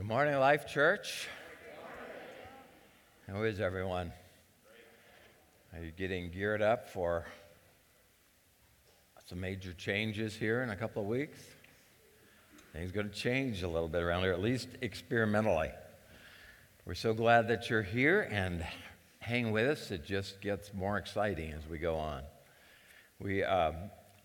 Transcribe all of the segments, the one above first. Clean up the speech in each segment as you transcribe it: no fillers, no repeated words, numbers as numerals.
Good morning, Life Church. How is everyone? Are you getting geared up for some major changes here in a couple of weeks? Things are going to change a little bit around here, at least experimentally. We're so glad that you're here, and hang with us. It just gets more exciting as we go on. We are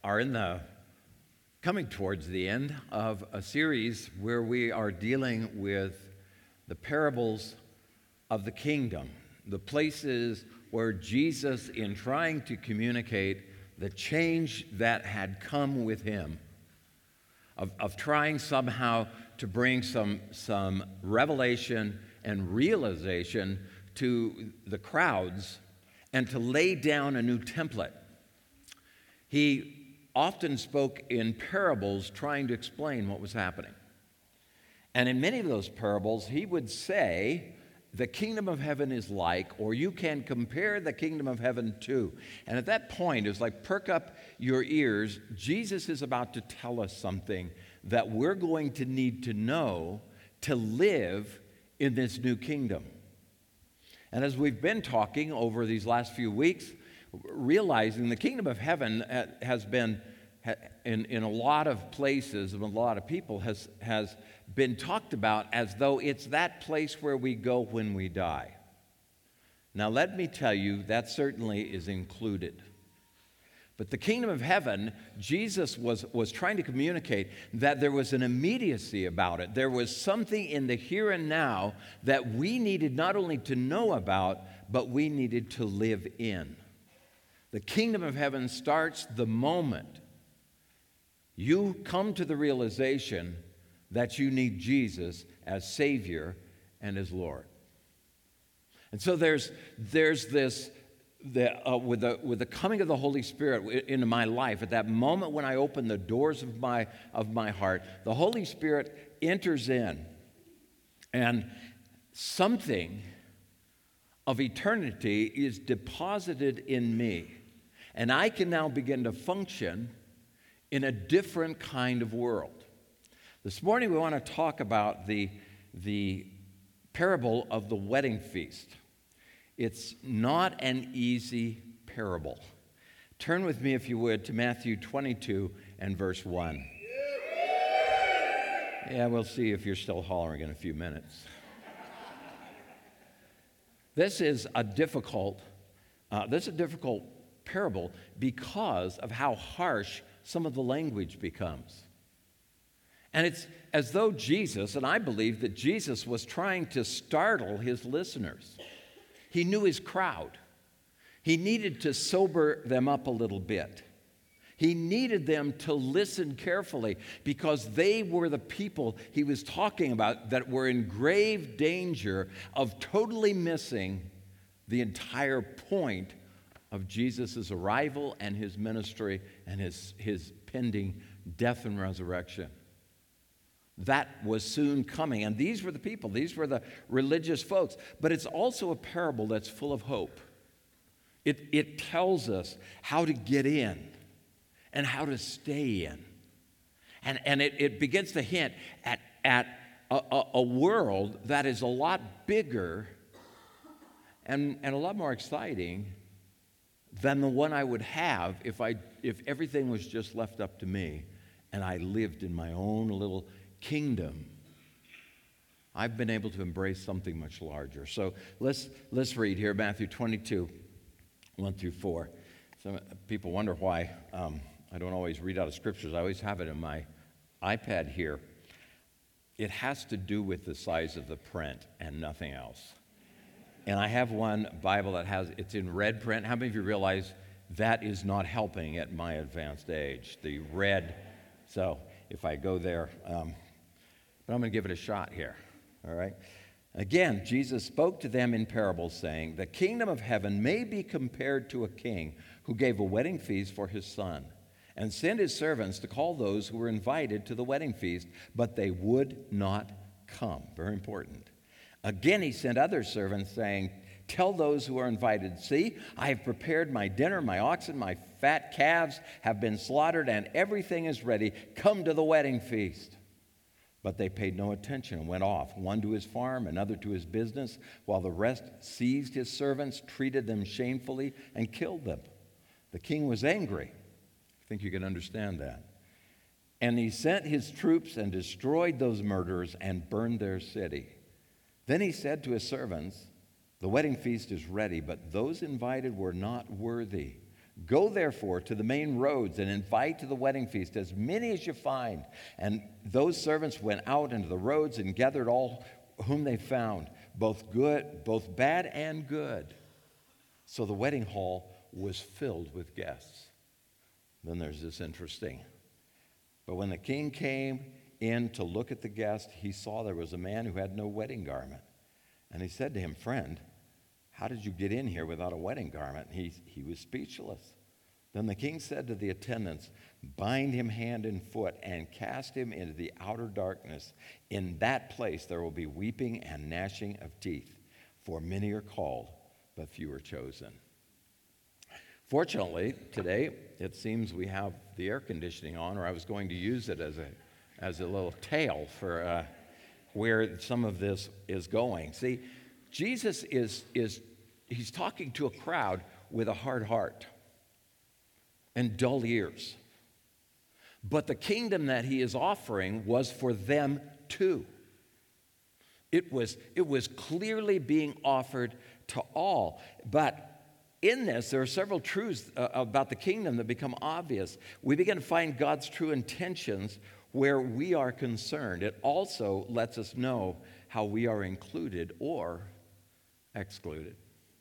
coming towards the end of a series where we are dealing with the parables of the kingdom, the places where Jesus, in trying to communicate the change that had come with him, of trying somehow to bring some revelation and realization to the crowds and to lay down a new template. He often spoke in parables trying to explain what was happening. And in many of those parables, he would say, the kingdom of heaven is like, or you can compare the kingdom of heaven to. And at that point, it's like, perk up your ears. Jesus is about to tell us something that we're going to need to know to live in this new kingdom. And as we've been talking over these last few weeks, realizing the kingdom of heaven has been, in a lot of places, with a lot of people, has been talked about as though it's that place where we go when we die. Now, let me tell you, that certainly is included. But the kingdom of heaven, Jesus was trying to communicate that there was an immediacy about it. There was something in the here and now that we needed not only to know about, but we needed to live in. The kingdom of heaven starts the moment you come to the realization that you need Jesus as Savior and as Lord. And so there's this, with the coming of the Holy Spirit into my life, at that moment when I open the doors of my heart, the Holy Spirit enters in, and something of eternity is deposited in me. And I can now begin to function in a different kind of world. This morning we want to talk about the parable of the wedding feast. It's not an easy parable. Turn with me, if you would, to Matthew 22 and verse 1. Yeah, we'll see if you're still hollering in a few minutes. This is a difficult parable because of how harsh some of the language becomes. And it's as though Jesus, and I believe that Jesus was trying to startle his listeners. He knew his crowd. He needed to sober them up a little bit. He needed them to listen carefully because they were the people he was talking about that were in grave danger of totally missing the entire point of Jesus' arrival and his ministry and his pending death and resurrection. That was soon coming. And these were the people. These were the religious folks. But it's also a parable that's full of hope. It tells us how to get in and how to stay in. And it begins to hint at a world that is a lot bigger and a lot more exciting than the one I would have if everything was just left up to me and I lived in my own little kingdom. I've been able to embrace something much larger. So let's read here, Matthew 22, 1 through 4. Some people wonder why I don't always read out of scriptures. I always have it in my iPad here. It has to do with the size of the print and nothing else. And I have one Bible it's in red print. How many of you realize that is not helping at my advanced age? The red, so if I go there, but I'm going to give it a shot here, all right? Again, Jesus spoke to them in parables, saying, the kingdom of heaven may be compared to a king who gave a wedding feast for his son and sent his servants to call those who were invited to the wedding feast, but they would not come. Very important. Again, he sent other servants, saying, tell those who are invited, see, I have prepared my dinner, my oxen, my fat calves have been slaughtered, and everything is ready. Come to the wedding feast. But they paid no attention and went off, one to his farm, another to his business, while the rest seized his servants, treated them shamefully, and killed them. The king was angry. I think you can understand that. And he sent his troops and destroyed those murderers and burned their city. Then he said to his servants, "The wedding feast is ready, but those invited were not worthy. Go therefore to the main roads and invite to the wedding feast as many as you find." And those servants went out into the roads and gathered all whom they found, both bad and good. So the wedding hall was filled with guests. Then there's this interesting. But when the king came in to look at the guest, he saw there was a man who had no wedding garment. And he said to him, "Friend, how did you get in here without a wedding garment?" He was speechless. Then the king said to the attendants, "Bind him hand and foot and cast him into the outer darkness. In that place there will be weeping and gnashing of teeth, for many are called, but few are chosen." Fortunately, today, it seems we have the air conditioning on, or I was going to use it as a little tale for where some of this is going. See, Jesus he's talking to a crowd with a hard heart and dull ears. But the kingdom that he is offering was for them too. It was clearly being offered to all. But in this, there are several truths about the kingdom that become obvious. We begin to find God's true intentions where we are concerned. It also lets us know how we are included or excluded.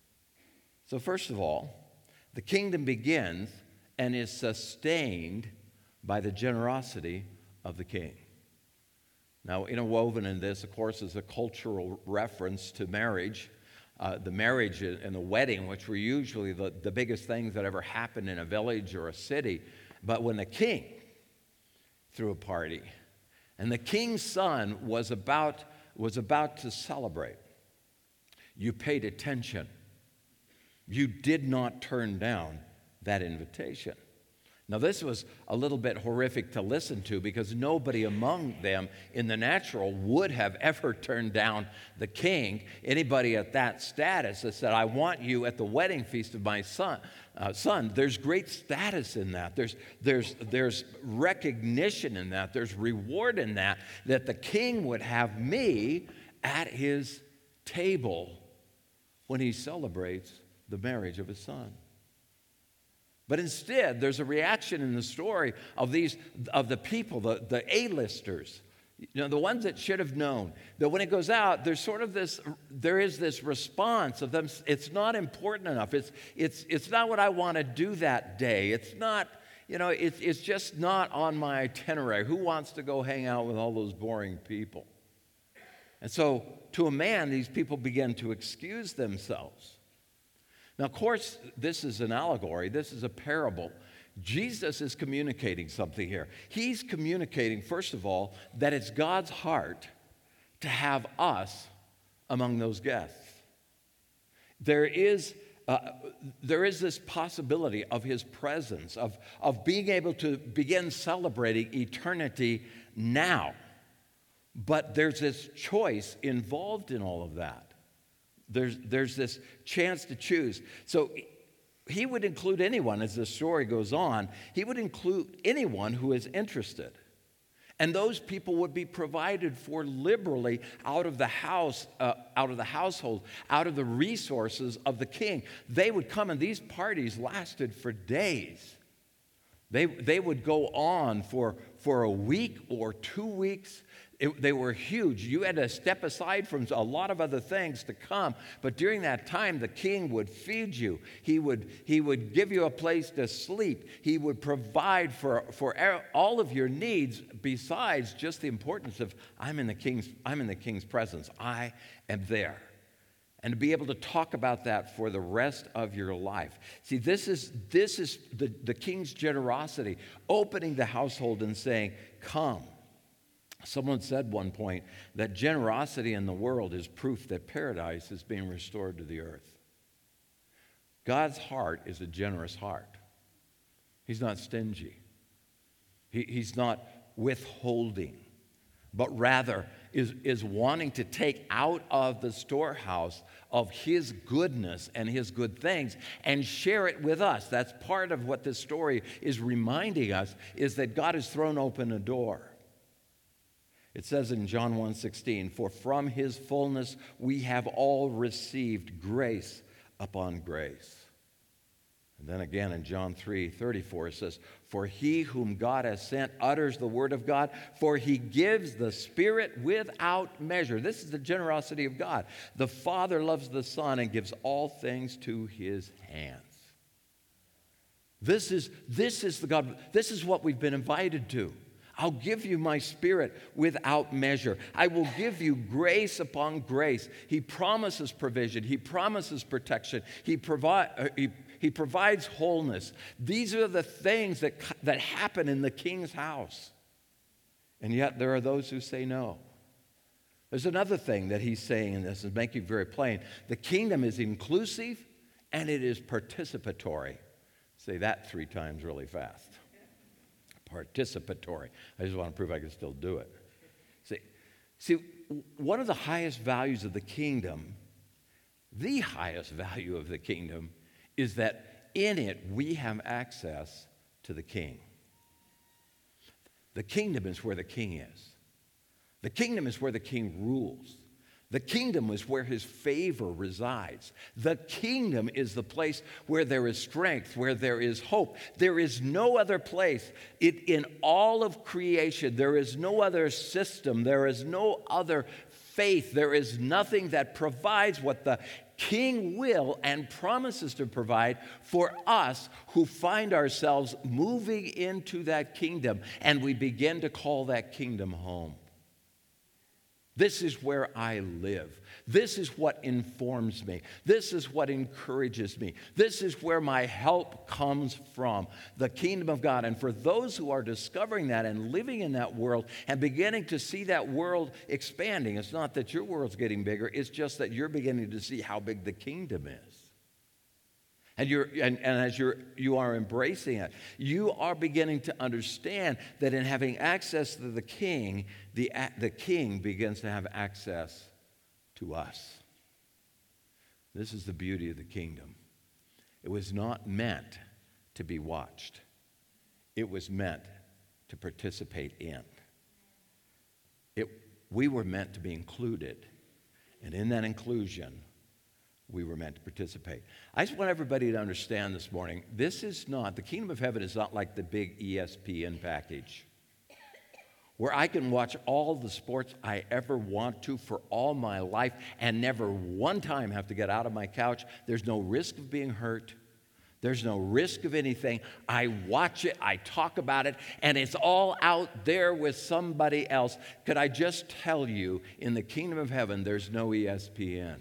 So first of all, the kingdom begins and is sustained by the generosity of the king. Now, interwoven in this, of course, is a cultural reference to marriage. The marriage and the wedding, which were usually the biggest things that ever happened in a village or a city. But when the king threw a party and the king's son was about to celebrate, you paid attention. You did not turn down that invitation. Now, this was a little bit horrific to listen to because nobody among them in the natural would have ever turned down the king. Anybody at that status that said, "I want you at the wedding feast of my son." There's great status in that. There's recognition in that. There's reward in that the king would have me at his table when he celebrates the marriage of his son. But instead, there's a reaction in the story of the people, the A-listers, the ones that should have known. That when it goes out, there is this response of them. It's not important enough. It's not what I want to do that day. It's not, it's just not on my itinerary. Who wants to go hang out with all those boring people? And so, to a man, these people begin to excuse themselves. Now, of course, this is an allegory. This is a parable. Jesus is communicating something here. He's communicating, first of all, that it's God's heart to have us among those guests. There is this possibility of his presence, of being able to begin celebrating eternity now. But there's this choice involved in all of that. There's this chance to choose. So he would include anyone, as the story goes on, he would include anyone who is interested. And those people would be provided for liberally out of the house, out of the household, out of the resources of the king. They would come, and these parties lasted for days. They would go on for a week or 2 weeks. They were huge. You had to step aside from a lot of other things to come. But during that time, the king would feed you. He would give you a place to sleep. He would provide for all of your needs besides just the importance of I'm in the king's presence. I am there. And to be able to talk about that for the rest of your life. See, this is the king's generosity, opening the household and saying, "Come." Someone said one point that generosity in the world is proof that paradise is being restored to the earth. God's heart is a generous heart. He's not stingy. He's not withholding. but rather is wanting to take out of the storehouse of his goodness and his good things and share it with us. That's part of what this story is reminding us, is that God has thrown open a door. It says in John 1:16, "For from his fullness we have all received grace upon grace." And then again in John 3:34 it says, "For he whom God has sent utters the word of God, for he gives the Spirit without measure." This is the generosity of God. "The Father loves the Son and gives all things to his hands." This is the God. This is what we've been invited to. I'll give you my Spirit without measure. I will give you grace upon grace. He promises provision. He promises protection. He provides wholeness. These are the things that happen in the King's house. And yet there are those who say no. There's another thing that he's saying in this, and making it very plain. The kingdom is inclusive and it is participatory. Say that 3 times really fast. Participatory. I just want to prove I can still do it. See, one of the highest values of the kingdom, the highest value of the kingdom, is that in it we have access to the King. The kingdom is where the King is. The kingdom is where the King rules. The kingdom is where his favor resides. The kingdom is the place where there is strength, where there is hope. There is no other place in all of creation. There is no other system. There is no other faith. There is nothing that provides what the King will and promises to provide for us who find ourselves moving into that kingdom, and we begin to call that kingdom home. This is where I live. This is what informs me. This is what encourages me. This is where my help comes from, the kingdom of God. And for those who are discovering that and living in that world and beginning to see that world expanding, it's not that your world's getting bigger, it's just that you're beginning to see how big the kingdom is. And as you are embracing it, you are beginning to understand that in having access to the King, the King begins to have access to us. This is the beauty of the kingdom. It was not meant to be watched. It was meant to participate in. We were meant to be included. And in that inclusion, we were meant to participate. I just want everybody to understand this morning, the kingdom of heaven is not like the big ESPN package where I can watch all the sports I ever want to for all my life and never one time have to get out of my couch. There's no risk of being hurt. There's no risk of anything. I watch it, I talk about it, and it's all out there with somebody else. Could I just tell you, in the kingdom of heaven, there's no ESPN.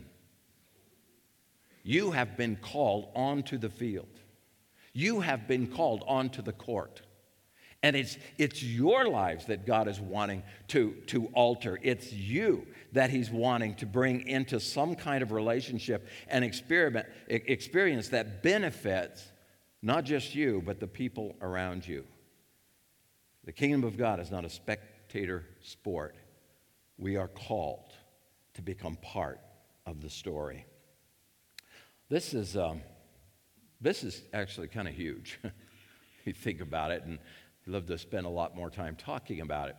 You have been called onto the field. You have been called onto the court. And it's your lives that God is wanting to alter. It's you that he's wanting to bring into some kind of relationship and experience that benefits not just you, but the people around you. The kingdom of God is not a spectator sport. We are called to become part of the story. This is actually kind of huge. You think about it, and I'd love to spend a lot more time talking about it.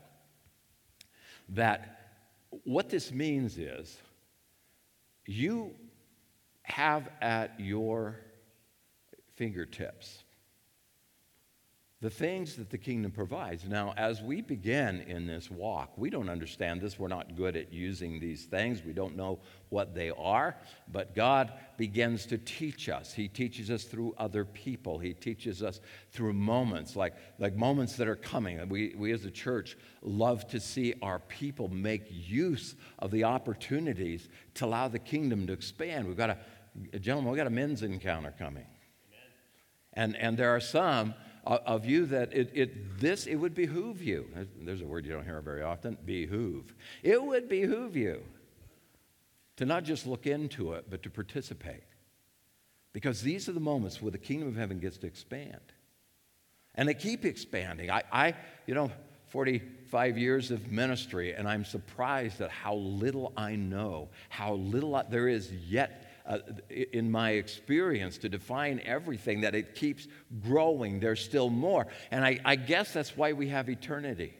That what this means is you have at your fingertips the things that the kingdom provides. Now, as we begin in this walk, we don't understand this. We're not good at using these things. We don't know what they are. But God begins to teach us. He teaches us through other people. He teaches us through moments, like moments that are coming. We as a church love to see our people make use of the opportunities to allow the kingdom to expand. We've got a men's encounter coming. And there are some of you that it would behoove you. There's a word you don't hear very often, behoove. It would behoove you to not just look into it, but to participate. Because these are the moments where the kingdom of heaven gets to expand. And they keep expanding. 45 years of ministry, and I'm surprised at how little I know, how little there is yet in my experience to define everything, that it keeps growing. There's still more. And I guess that's why we have eternity.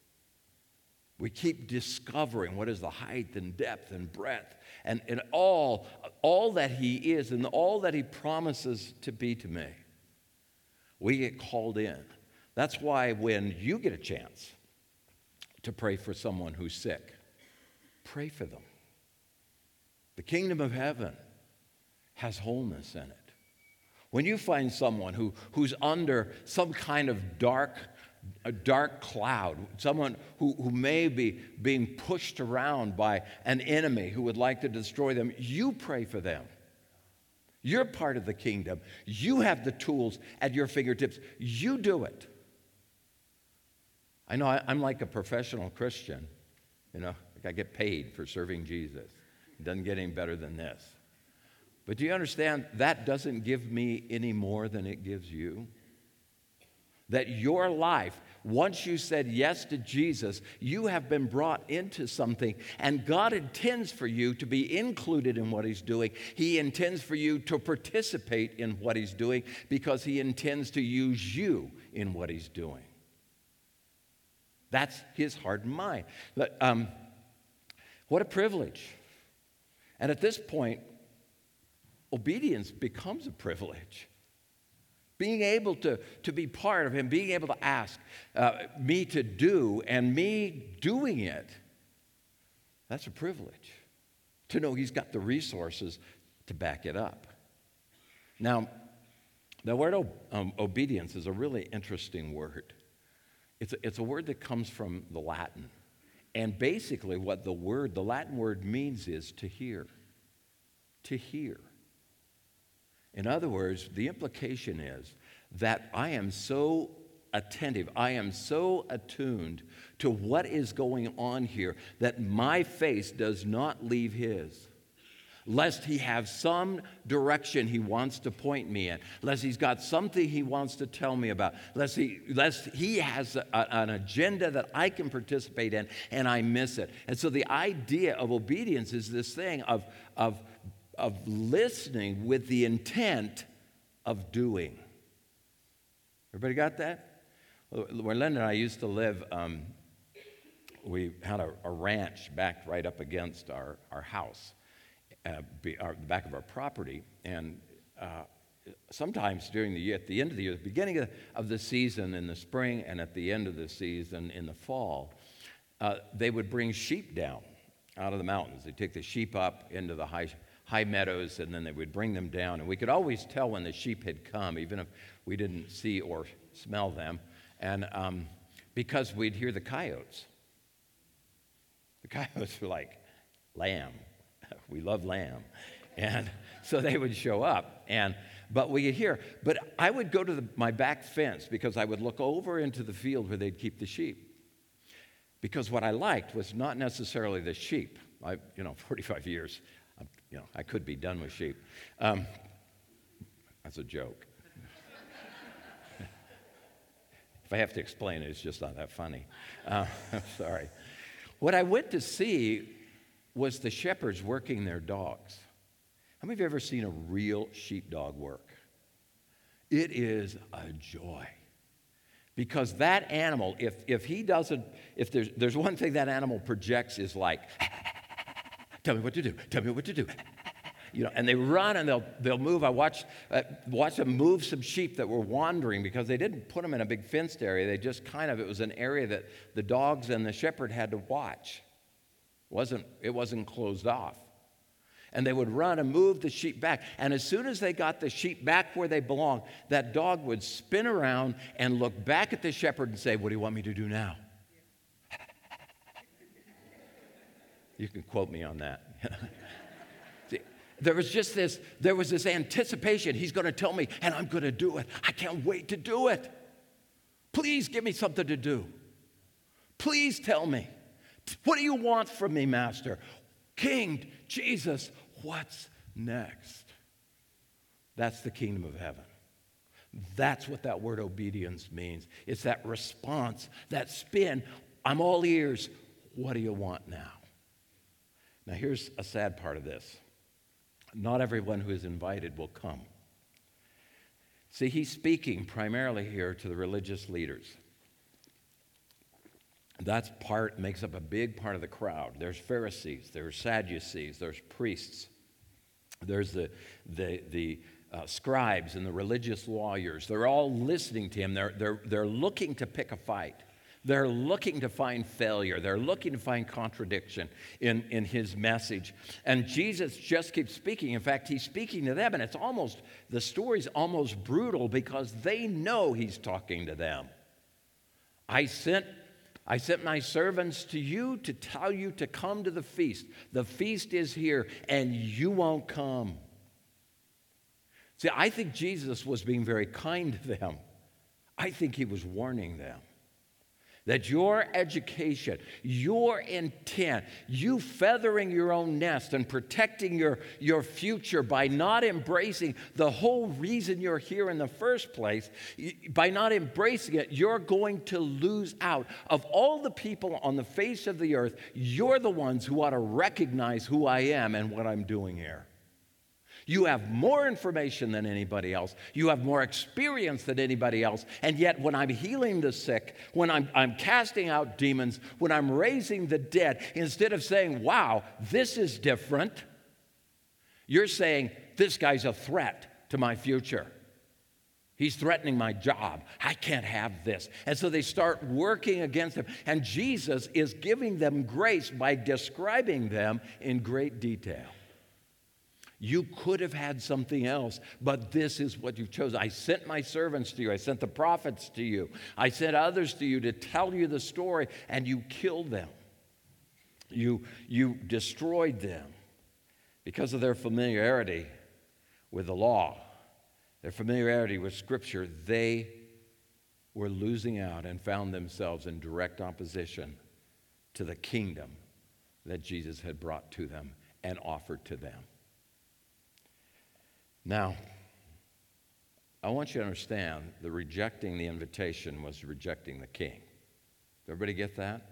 We keep discovering what is the height and depth and breadth and all that he is and all that he promises to be to me. We get called in. That's why when you get a chance to pray for someone who's sick, pray for them. The kingdom of heaven has wholeness in it. When you find someone who's under some kind of a dark cloud, someone who may be being pushed around by an enemy who would like to destroy them, you pray for them. You're part of the kingdom. You have the tools at your fingertips. You do it. I know I'm like a professional Christian. Like I get paid for serving Jesus. It doesn't get any better than this. But do you understand that doesn't give me any more than it gives you? That your life, once you said yes to Jesus, you have been brought into something, and God intends for you to be included in what he's doing. He intends for you to participate in what he's doing because he intends to use you in what he's doing. That's his heart and mind. But, what a privilege. And at this point, obedience becomes a privilege. Being able to be part of him, being able to ask me to do, and me doing it, that's a privilege. To know he's got the resources to back it up. Now, the word obedience is a really interesting word. It's a word that comes from the Latin. And basically what the Latin word means is to hear. To hear. In other words, the implication is that I am so attentive, I am so attuned to what is going on here that my face does not leave his, lest he have some direction he wants to point me in, lest he's got something he wants to tell me about, lest he has an agenda that I can participate in and I miss it. And so the idea of obedience is this thing of listening with the intent of doing. Everybody got that? Where Linda and I used to live, we had a ranch backed right up against our house, the back of our property. And sometimes during the year, at the end of the year, the beginning of the season in the spring and at the end of the season in the fall, they would bring sheep down out of the mountains. They'd take the sheep up into the high meadows, and then they would bring them down. And we could always tell when the sheep had come, even if we didn't see or smell them, and because we'd hear the coyotes. The coyotes were like, lamb. We love lamb. And so they would show up, but we could hear. But I would go to my back fence because I would look over into the field where they'd keep the sheep. Because what I liked was not necessarily the sheep. 45 years, I could be done with sheep. That's a joke. If I have to explain it, it's just not that funny. I'm sorry. What I went to see was the shepherds working their dogs. How many of you have ever seen a real sheepdog work? It is a joy. Because that animal, if there's one thing that animal projects is like, tell me what to do, tell me what to do. And they run and they'll move. I watched them move some sheep that were wandering because they didn't put them in a big fenced area. They just it was an area that the dogs and the shepherd had to watch. It wasn't closed off. And they would run and move the sheep back. And as soon as they got the sheep back where they belong, that dog would spin around and look back at the shepherd and say, "What do you want me to do now?" You can quote me on that. There was this anticipation. He's going to tell me, and I'm going to do it. I can't wait to do it. Please give me something to do. Please tell me. What do you want from me, Master? King Jesus, what's next? That's the kingdom of heaven. That's what that word obedience means. It's that response, that spin. I'm all ears. What do you want now? Now, here's a sad part of this. Not everyone who is invited will come. See, he's speaking primarily here to the religious leaders. Makes up a big part of the crowd. There's Pharisees, there's Sadducees, there's priests, there's the scribes and the religious lawyers. They're all listening to him. They're looking to pick a fight. They're looking to find failure. They're looking to find contradiction in his message. And Jesus just keeps speaking. In fact, he's speaking to them, and the story's almost brutal because they know he's talking to them. I sent my servants to you to tell you to come to the feast. The feast is here, and you won't come. See, I think Jesus was being very kind to them. I think he was warning them that your education, your intent, you feathering your own nest and protecting your future by not embracing the whole reason you're here in the first place, by not embracing it, you're going to lose out. Of all the people on the face of the earth, you're the ones who ought to recognize who I am and what I'm doing here. You have more information than anybody else. You have more experience than anybody else. And yet when I'm healing the sick, when I'm casting out demons, when I'm raising the dead, instead of saying, wow, this is different, you're saying, this guy's a threat to my future. He's threatening my job. I can't have this. And so they start working against him. And Jesus is giving them grace by describing them in great detail. You could have had something else, but this is what you've chosen. I sent my servants to you. I sent the prophets to you. I sent others to you to tell you the story, and you killed them. You destroyed them because of their familiarity with the law, their familiarity with Scripture. They were losing out and found themselves in direct opposition to the kingdom that Jesus had brought to them and offered to them. Now, I want you to understand that rejecting the invitation was rejecting the king. Everybody get that?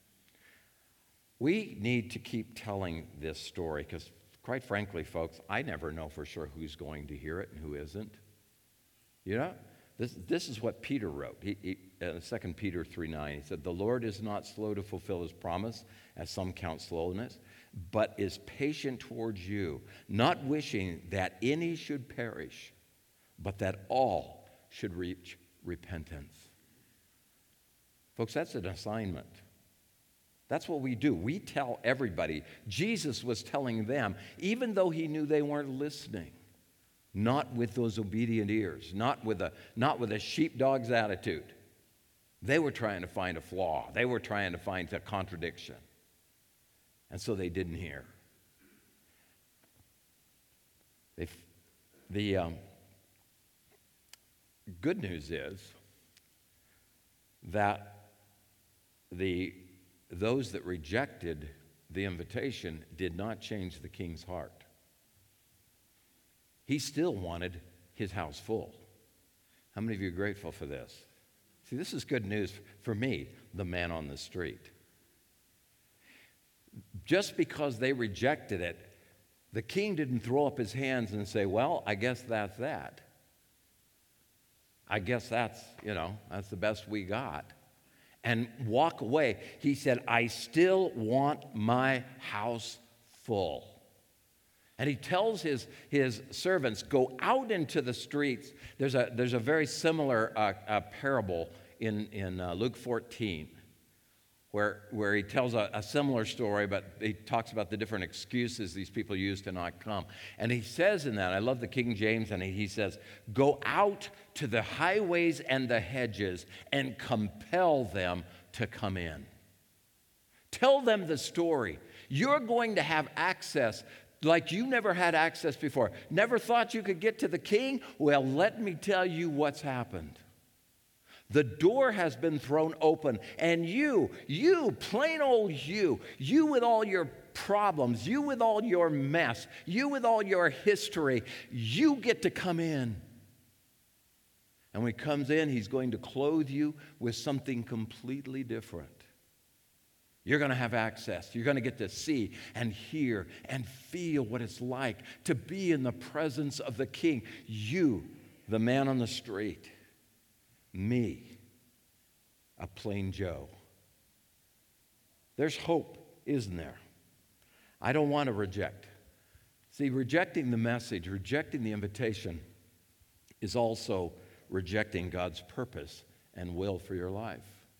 We need to keep telling this story because, quite frankly, folks, I never know for sure who's going to hear it and who isn't. You know, this is what Peter wrote. He 2 Peter 3:9, he said, "The Lord is not slow to fulfill his promise, as some count slowness, but is patient towards you, not wishing that any should perish, but that all should reach repentance." Folks, that's an assignment. That's what we do. We tell everybody. Jesus was telling them, even though he knew they weren't listening, not with those obedient ears, not with a sheepdog's attitude. They were trying to find a flaw. They were trying to find a contradiction. And so they didn't hear. The good news is that those that rejected the invitation did not change the king's heart. He still wanted his house full. How many of you are grateful for this? See, this is good news for me, the man on the street. Just because they rejected it, the king didn't throw up his hands and say, well, I guess that's that. I guess that's the best we got. And walk away. He said, I still want my house full. And he tells his servants, go out into the streets. There's a very similar parable in Luke 14 where he tells a similar story, but he talks about the different excuses these people use to not come. And he says in that, I love the King James, and he says, go out to the highways and the hedges and compel them to come in. Tell them the story. You're going to have access like you never had access before. Never thought you could get to the king? Well, let me tell you what's happened. The door has been thrown open, and you, plain old you with all your problems, you with all your mess, you with all your history, you get to come in. And when he comes in, he's going to clothe you with something completely different. You're going to have access. You're going to get to see and hear and feel what it's like to be in the presence of the King. You, the man on the street. Me, a plain Joe. There's hope, isn't there? I don't want to reject. See, rejecting the message, rejecting the invitation is also rejecting God's purpose and will for your life.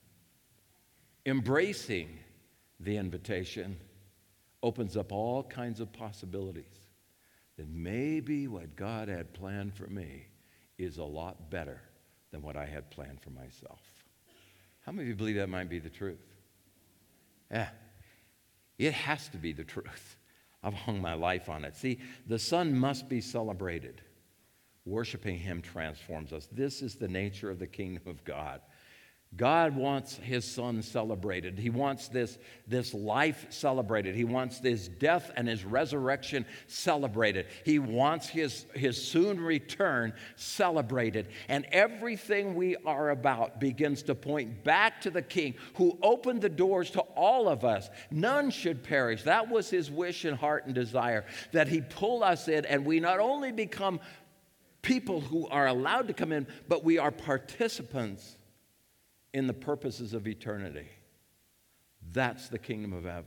Embracing the invitation opens up all kinds of possibilities. That maybe what God had planned for me is a lot better than what I had planned for myself. How many of you believe that might be the truth? Yeah, it has to be the truth. I've hung my life on it. See, the Son must be celebrated. Worshiping him transforms us. This is the nature of the kingdom of God. God wants his Son celebrated. He wants this life celebrated. He wants this death and his resurrection celebrated. He wants his soon return celebrated. And everything we are about begins to point back to the King who opened the doors to all of us. None should perish. That was his wish and heart and desire, that he pull us in and we not only become people who are allowed to come in, but we are participants in the purposes of eternity. That's the kingdom of heaven.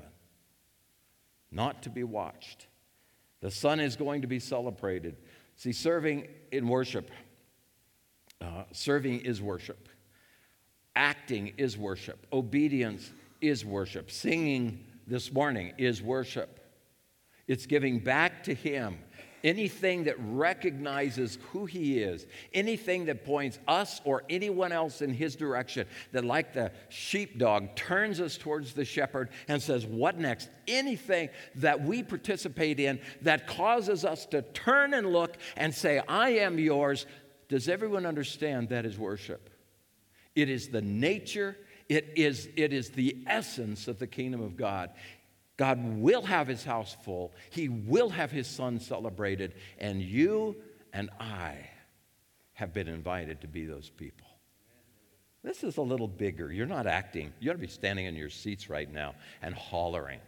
Not to be watched. The Son is going to be celebrated. See, serving in worship, serving is worship. Acting is worship. Obedience is worship. Singing this morning is worship. It's giving back to him. Anything that recognizes who he is, anything that points us or anyone else in his direction, that like the sheepdog turns us towards the shepherd and says, what next? Anything that we participate in that causes us to turn and look and say, I am yours. Does everyone understand that is worship? It is the nature, it is the essence of the kingdom of God. God will have his house full. He will have his Son celebrated. And you and I have been invited to be those people. This is a little bigger. You're not acting. You ought to be standing in your seats right now and hollering.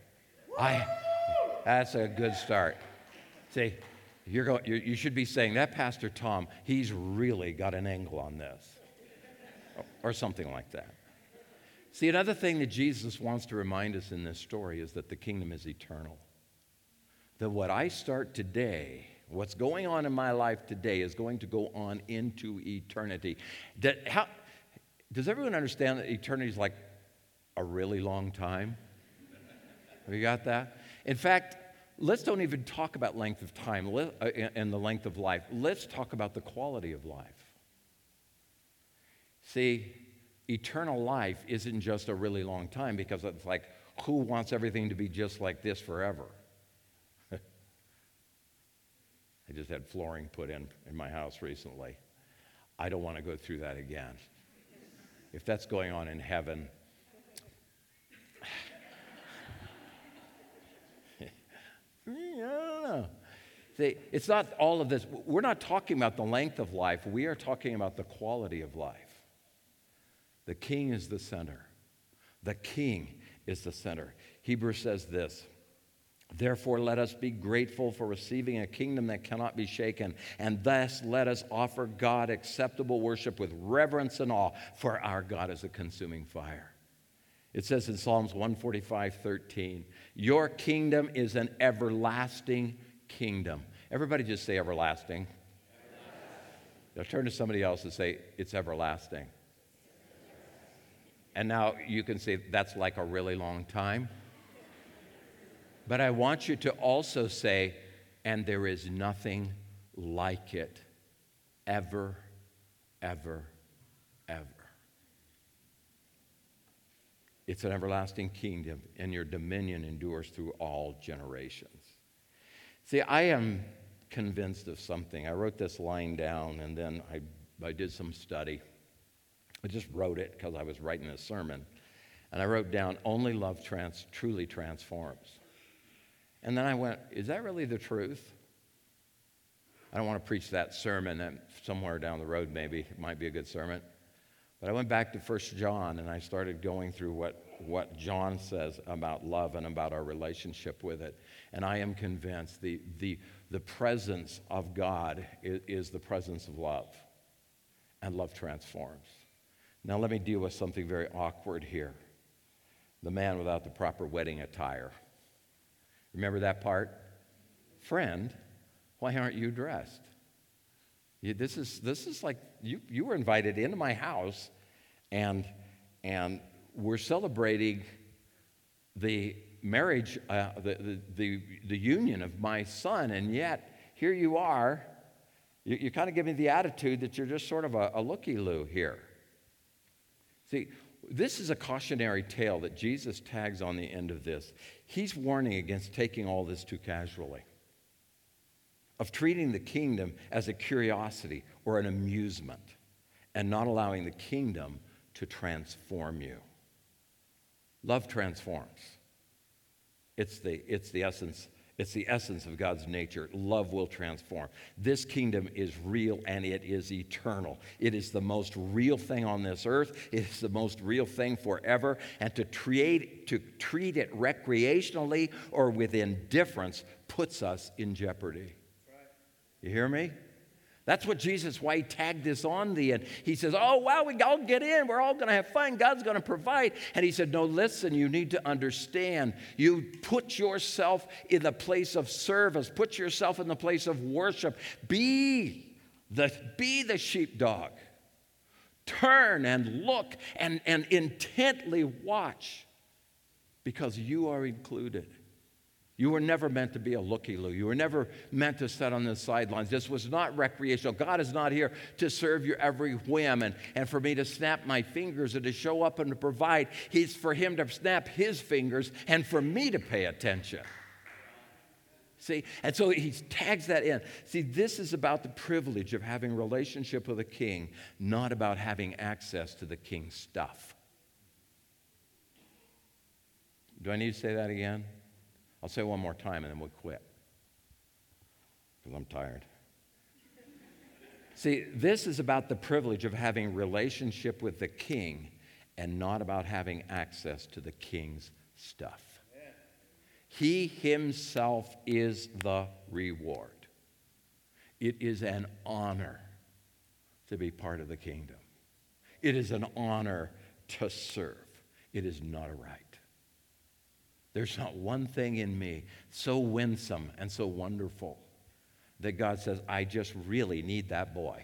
That's a good start. See, you should be saying, that Pastor Tom, he's really got an angle on this. Or something like that. See, another thing that Jesus wants to remind us in this story is that the kingdom is eternal. That what I start today, what's going on in my life today is going to go on into eternity. Does everyone understand that eternity is like a really long time? Have you got that? In fact, let's don't even talk about length of time and the length of life. Let's talk about the quality of life. See, eternal life isn't just a really long time, because it's like, who wants everything to be just like this forever? I just had flooring put in my house recently. I don't want to go through that again. If that's going on in heaven, I don't know. See, it's not all of this. We're not talking about the length of life. We are talking about the quality of life. The King is the center. The King is the center. Hebrews says this, therefore let us be grateful for receiving a kingdom that cannot be shaken, and thus let us offer God acceptable worship with reverence and awe, for our God is a consuming fire. It says in Psalms 145:13, your kingdom is an everlasting kingdom. Everybody just say everlasting. Now turn to somebody else and say, it's everlasting. And now you can say, that's like a really long time. But I want you to also say, and there is nothing like it ever, ever, ever. It's an everlasting kingdom, and your dominion endures through all generations. See, I am convinced of something. I wrote this line down, and then I did some study. I just wrote it because I was writing a sermon. And I wrote down, only love truly transforms. And then I went, is that really the truth? I don't want to preach that sermon, and somewhere down the road maybe it might be a good sermon. But I went back to 1 John and I started going through what John says about love and about our relationship with it. And I am convinced the presence of God is the presence of love. And love transforms. Now let me deal with something very awkward here. The man without the proper wedding attire. Remember that part? Friend, why aren't you dressed? This is like you were invited into my house, and we're celebrating the marriage, the union of my son, and yet here you are. You kind of give me the attitude that you're just sort of a looky-loo here. See, this is a cautionary tale that Jesus tags on the end of this. He's warning against taking all this too casually, of treating the kingdom as a curiosity or an amusement and not allowing the kingdom to transform you. Love transforms. It's the essence of God's nature. Love will transform. This kingdom is real and it is eternal. It is the most real thing on this earth. It is the most real thing forever. And to treat it recreationally or with indifference puts us in jeopardy. You hear me? That's what Jesus, why he tagged this on the end. He says, oh, wow, we all get in. We're all going to have fun. God's going to provide. And he said, no, listen, you need to understand. You put yourself in the place of service. Put yourself in the place of worship. Be the sheepdog. Turn and look and intently watch, because you are included. You were never meant to be a looky-loo. You were never meant to sit on the sidelines. This was not recreational. God is not here to serve your every whim and for me to snap my fingers and to show up and to provide. He's for him to snap his fingers and for me to pay attention. See, and so he tags that in. See, this is about the privilege of having a relationship with a king, not about having access to the king's stuff. Do I need to say that again? I'll say it one more time and then we'll quit, because I'm tired. See, this is about the privilege of having a relationship with the king and not about having access to the king's stuff. He himself is the reward. It is an honor to be part of the kingdom. It is an honor to serve. It is not a right. There's not one thing in me so winsome and so wonderful that God says, I just really need that boy.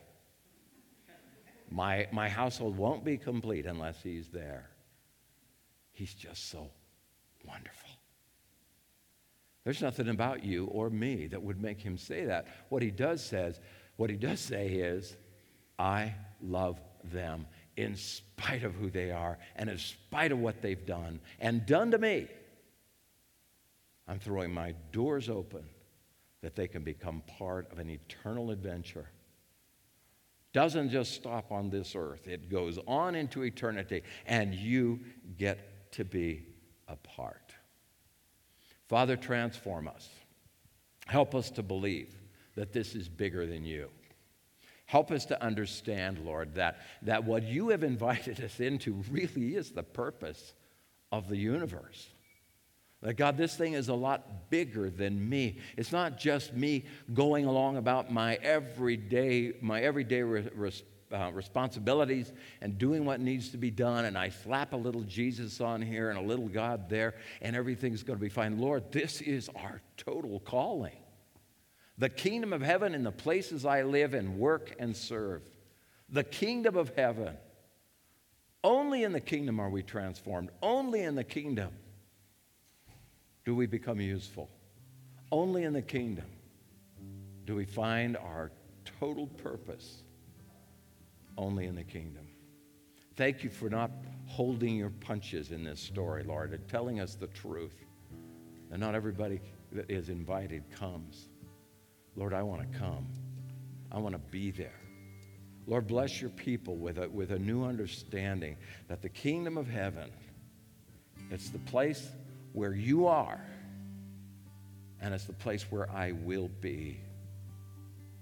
My household won't be complete unless he's there. He's just so wonderful. There's nothing about you or me that would make him say that. What he does say is, I love them in spite of who they are and in spite of what they've done and done to me. I'm throwing my doors open that they can become part of an eternal adventure. Doesn't just stop on this earth. It goes on into eternity, and you get to be a part. Father, transform us. Help us to believe that this is bigger than you. Help us to understand, Lord, that what you have invited us into really is the purpose of the universe. That, God, this thing is a lot bigger than me. It's not just me going along about my everyday responsibilities and doing what needs to be done, and I slap a little Jesus on here and a little God there, and everything's going to be fine. Lord, this is our total calling. The kingdom of heaven in the places I live and work and serve. The kingdom of heaven. Only in the kingdom are we transformed. Only in the kingdom do we become useful. Only in the kingdom do we find our total purpose. Only in the kingdom. Thank you for not holding your punches in this story, Lord, and telling us the truth. And not everybody that is invited comes. Lord, I want to come. I want to be there. Lord, bless your people with a new understanding that the kingdom of heaven, it's the place where you are, and it's the place where I will be.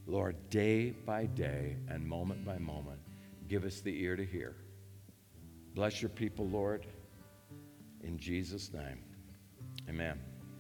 Lord, day by day and moment by moment, give us the ear to hear. Bless your people, Lord, in Jesus' name. Amen.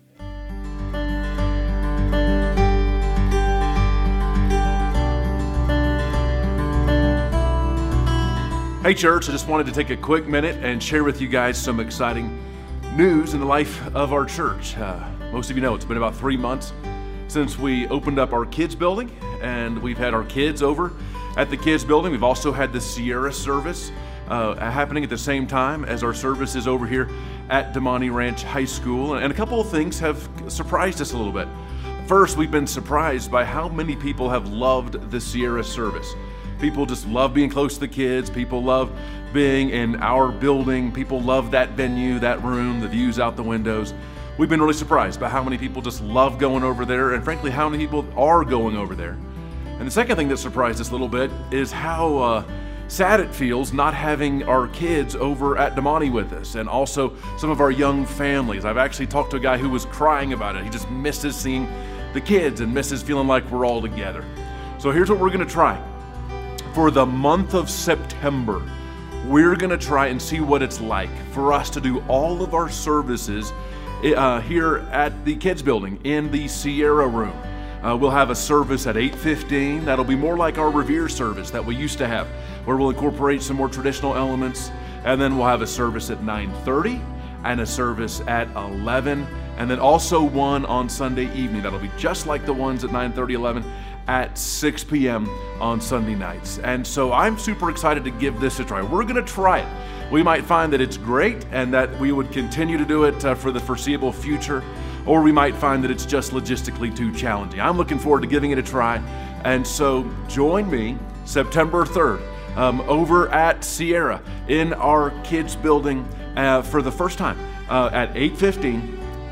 Hey church, I just wanted to take a quick minute and share with you guys some exciting news in the life of our church. Most of you know it's been about 3 months since we opened up our kids building, and we've had our kids over at the kids building. We've also had the Sierra service happening at the same time as our services over here at Damonte Ranch High School, and a couple of things have surprised us a little bit. First, we've been surprised by how many people have loved the Sierra service. People just love being close to the kids. People love being in our building. People love that venue, that room, the views out the windows. We've been really surprised by how many people just love going over there, and frankly, how many people are going over there. And the second thing that surprised us a little bit is how sad it feels not having our kids over at Damonte with us, and also some of our young families. I've actually talked to a guy who was crying about it. He just misses seeing the kids and misses feeling like we're all together. So here's what we're going to try. For the month of September, we're going to try and see what it's like for us to do all of our services here at the kids building in the Sierra room. We'll have a service at 8:15. That'll be more like our Revere service that we used to have, where we'll incorporate some more traditional elements. And then we'll have a service at 9:30 and a service at 11, and then also one on Sunday evening. That'll be just like the ones at 9:30, 11, at 6 p.m. on Sunday nights. And so I'm super excited to give this a try. We're going to try it. We might find that it's great and that we would continue to do it for the foreseeable future, or we might find that it's just logistically too challenging. I'm looking forward to giving it a try. And so join me September 3rd over at Sierra in our kids building for the first time at 8:15,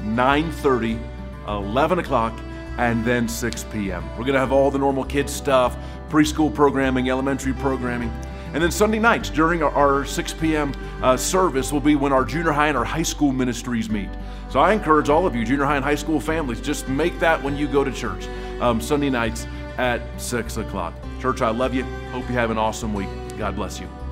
9:30, 11 o'clock, and then 6 p.m. We're going to have all the normal kids stuff, preschool programming, elementary programming. And then Sunday nights during our 6 p.m. Service will be when our junior high and our high school ministries meet. So I encourage all of you junior high and high school families, just make that when you go to church, Sunday nights at 6 o'clock. Church, I love you. Hope you have an awesome week. God bless you.